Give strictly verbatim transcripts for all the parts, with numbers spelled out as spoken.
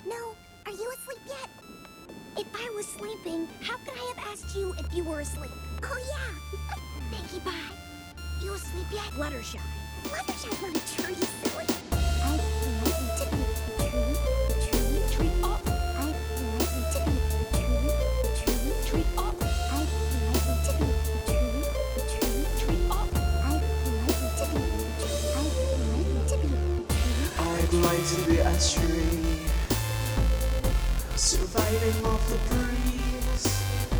No, are you asleep yet? If I was sleeping, how could I have asked you if you were asleep? Oh yeah, Pinkie Pie. You asleep yet? Fluttershy. Fluttershy's not a tree, silly. I like you to be a tree, tree, tree up. I like you to be a tree, tree, tree up. I like you to be a tree, tree, tree up. I like you to be a tree. I like you to be a tree. I'd like to be a tree, surviving off the breeze.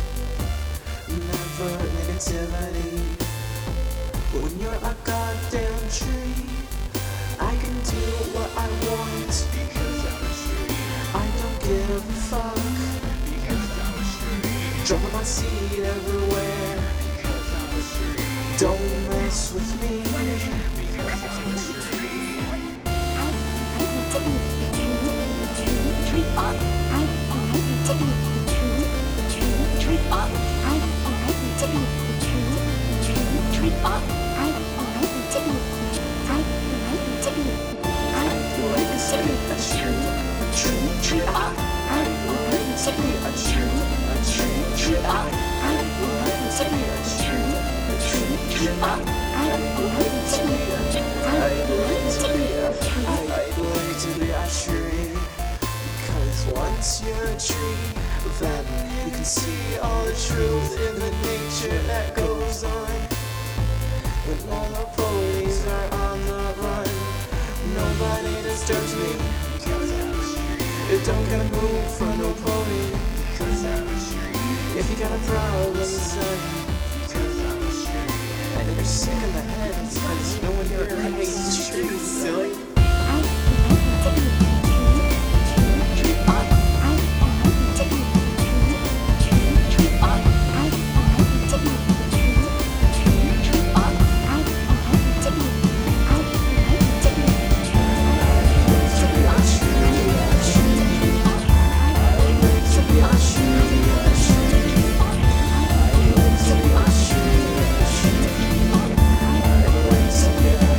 Never negativity. When you're a goddamn tree, I can do what I want because I'm a tree. I don't give a fuck because I'm a tree. Dropping my seed everywhere because I'm a tree. Don't mess with me because I'm a tree. I like you to be a tree, tree, tree up. I like you to be a tree, tree, tree up. I like you to be a tree, tree, tree up. I like you to be I like you to be I like you to be a tree, tree, tree up. I like you to be a tree, a tree, tree up. I like you to be a tree, a tree, tree up. I like you to be a I like you to be a tree. I'd like to be a tree, cause once you're a tree, then you can see all the truth in the nature that goes on. When all the police are on the run, nobody disturbs me because I'm a tree. It don't gotta move for no pony because I'm a tree. If you got a problem, son, because I'm a tree. And you're sick in the head because no one here hates trees, silly. I like you to be a tree, tree, tree up. I like you to be a tree, tree, tree up. I like you to be a tree, tree, tree up. I like you to be I like you to be a tree. I like to be a tree, a tree, tree up. I like to be a tree, a tree, tree up. I like to be a tree, a tree, tree up. I like to be a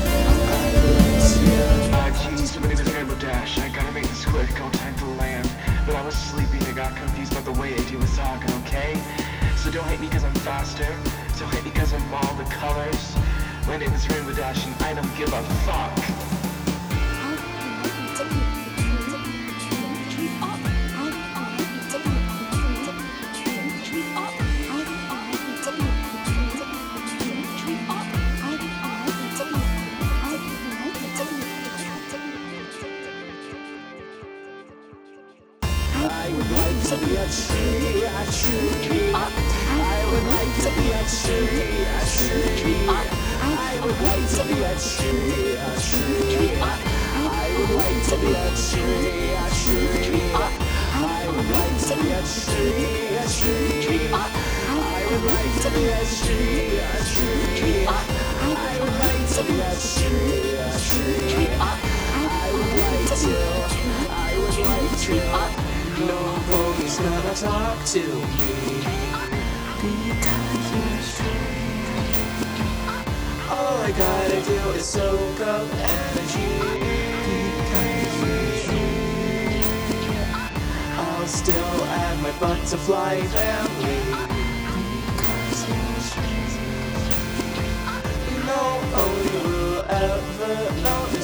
Too many to Rainbow Dash, I gotta make this quick, all time to land. But I was sleeping, I got confused about the way A J was talking, okay? So don't hate me cause I'm faster, don't hate me cause I'm all the colors. My name is Rainbow Dash and I don't give a fuck. I would like to be a tree, a tree. I would like to be a tree, a tree. I would like to be a tree, a tree. I would like to be a tree, a tree. I would like to be a tree, a tree. I would like to be a tree, a tree. I would like to be a tree, a tree. I would like to, I would like to. Nobody's gonna talk to me because you're a tree. All I gotta do is soak up energy because you're a tree. I'll still add my butterfly family because you're a tree. No one will ever notice